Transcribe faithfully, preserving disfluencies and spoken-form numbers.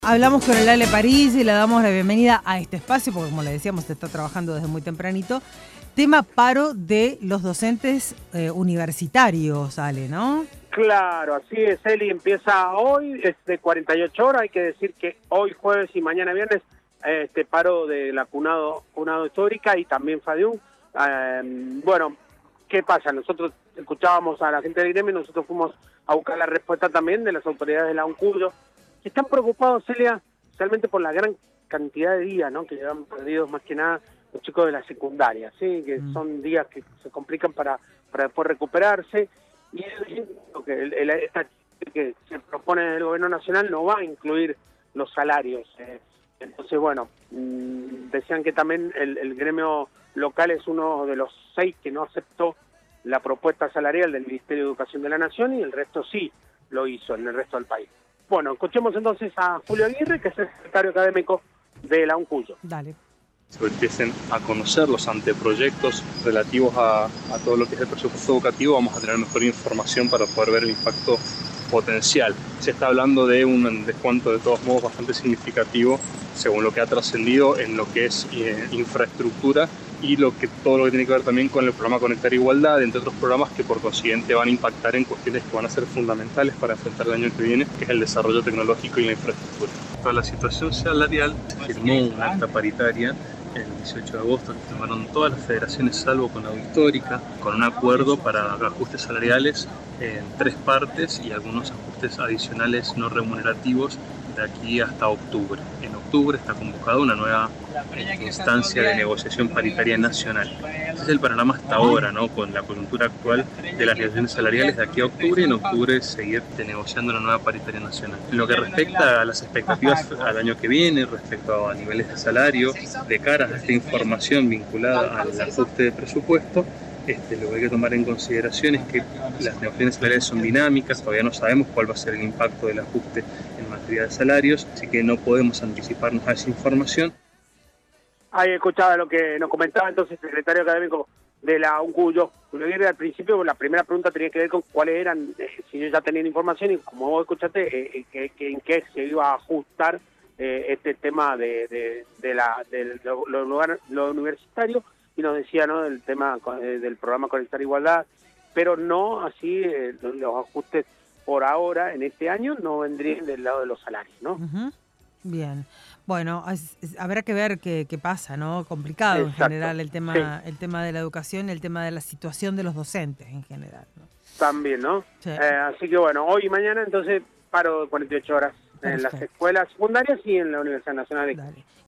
Hablamos con el Ale París y le damos la bienvenida a este espacio, porque como le decíamos, está trabajando desde muy tempranito. Tema paro de los docentes eh, universitarios, Ale, ¿no? Claro, así es, Eli, empieza hoy, es de cuarenta y ocho horas, hay que decir que hoy jueves y mañana viernes, este paro de la Cunado, Cunado Histórica y también FADIUM. Eh, bueno, ¿qué pasa? Nosotros escuchábamos a la gente del gremio y nosotros fuimos a buscar la respuesta también de las autoridades de la UNCUYO, que están preocupados, Celia, realmente por la gran cantidad de días, ¿no?, que llevan perdidos más que nada los chicos de la secundaria, ¿sí? Que mm. son días que se complican para, para después recuperarse. Y que el, el, esta que se propone del gobierno nacional no va a incluir los salarios. Eh. Entonces, bueno, mmm, decían que también el, el gremio local es uno de los seis que no aceptó la propuesta salarial del Ministerio de Educación de la Nación y el resto sí lo hizo en el resto del país. Bueno, escuchemos entonces a Julio Aguirre, que es el secretario académico de la UNCUYO. Dale. Se empiecen a conocer los anteproyectos relativos a, a todo lo que es el presupuesto educativo, vamos a tener mejor información para poder ver el impacto potencial. Se está hablando de un descuento de todos modos bastante significativo, según lo que ha trascendido en lo que es eh, infraestructura y lo que todo lo que tiene que ver también con el programa Conectar Igualdad, entre otros programas que por consiguiente van a impactar en cuestiones que van a ser fundamentales para enfrentar el año que viene, que es el desarrollo tecnológico y la infraestructura. Toda la situación salarial, firmó una acta paritaria el dieciocho de agosto, que firmaron todas las federaciones salvo con la Histórica, con un acuerdo para ajustes salariales en tres partes y algunos ajustes adicionales no remunerativos de aquí hasta octubre. En octubre está convocada una nueva instancia de negociación paritaria nacional. Ese es el panorama hasta ahora, ¿no?, con la coyuntura actual de las negociaciones salariales de aquí a octubre, y en octubre seguir negociando una nueva paritaria nacional. En lo que respecta a las expectativas al año que viene, respecto a niveles de salario, de cara a esta información vinculada al ajuste de presupuesto, Este, lo que hay que tomar en consideración es que las negociaciones salariales son dinámicas, todavía no sabemos cuál va a ser el impacto del ajuste en materia de salarios, así que no podemos anticiparnos a esa información. Ahí escuchaba lo que nos comentaba entonces el secretario académico de la UNCUYO, Julio Aguirre. Al principio la primera pregunta tenía que ver con cuáles eran, eh, si ellos ya tenían información, y como vos escuchaste, eh, que, que en qué se iba a ajustar eh, este tema de, de, de, la, de lo, lo, lugar, lo universitario. Y nos decía, ¿no?, del tema eh, del programa Conectar Igualdad, pero no así eh, los, los ajustes por ahora, en este año, no vendrían del lado de los salarios, ¿no? Uh-huh. Bien. Bueno, es, es, habrá que ver qué, qué pasa, ¿no? Complicado. Exacto. En general el tema, sí. el tema de la educación y el tema de la situación de los docentes en general, ¿no? También, ¿no? Sí. Eh, así que bueno, hoy y mañana entonces paro de cuarenta y ocho horas. Perfecto. En las escuelas secundarias y en la Universidad Nacional de... Dale.